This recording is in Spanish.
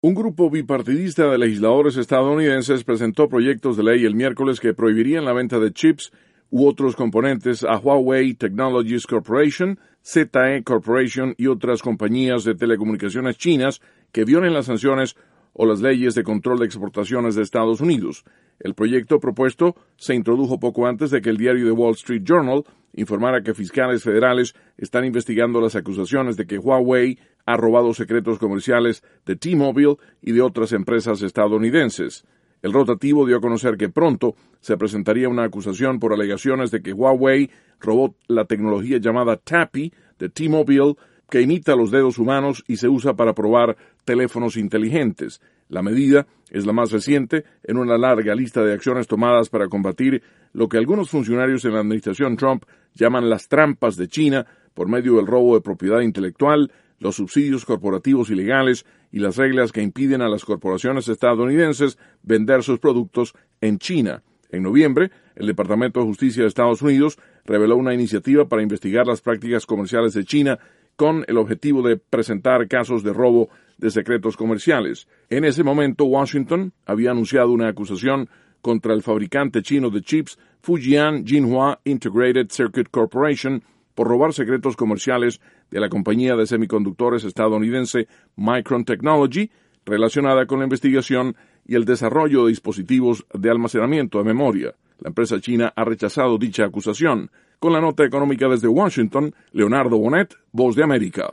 Un grupo bipartidista de legisladores estadounidenses presentó proyectos de ley el miércoles que prohibirían la venta de chips u otros componentes a Huawei Technologies Corporation, ZTE Corporation y otras compañías de telecomunicaciones chinas que violen las sanciones o las leyes de control de exportaciones de Estados Unidos. El proyecto propuesto se introdujo poco antes de que el diario The Wall Street Journal informara que fiscales federales están investigando las acusaciones de que Huawei ha robado secretos comerciales de T-Mobile y de otras empresas estadounidenses. El rotativo dio a conocer que pronto se presentaría una acusación por alegaciones de que Huawei robó la tecnología llamada Tappy de T-Mobile, que imita los dedos humanos y se usa para probar teléfonos inteligentes. La medida es la más reciente en una larga lista de acciones tomadas para combatir lo que algunos funcionarios en la administración Trump llaman las trampas de China por medio del robo de propiedad intelectual, los subsidios corporativos ilegales y las reglas que impiden a las corporaciones estadounidenses vender sus productos en China. En noviembre, el Departamento de Justicia de Estados Unidos reveló una iniciativa para investigar las prácticas comerciales de China con el objetivo de presentar casos de robo de secretos comerciales. En ese momento, Washington había anunciado una acusación contra el fabricante chino de chips Fujian Jinhua Integrated Circuit Corporation por robar secretos comerciales de la compañía de semiconductores estadounidense Micron Technology, relacionada con la investigación y el desarrollo de dispositivos de almacenamiento de memoria. La empresa china ha rechazado dicha acusación. Con la nota económica desde Washington, Leonardo Bonet, Voz de América.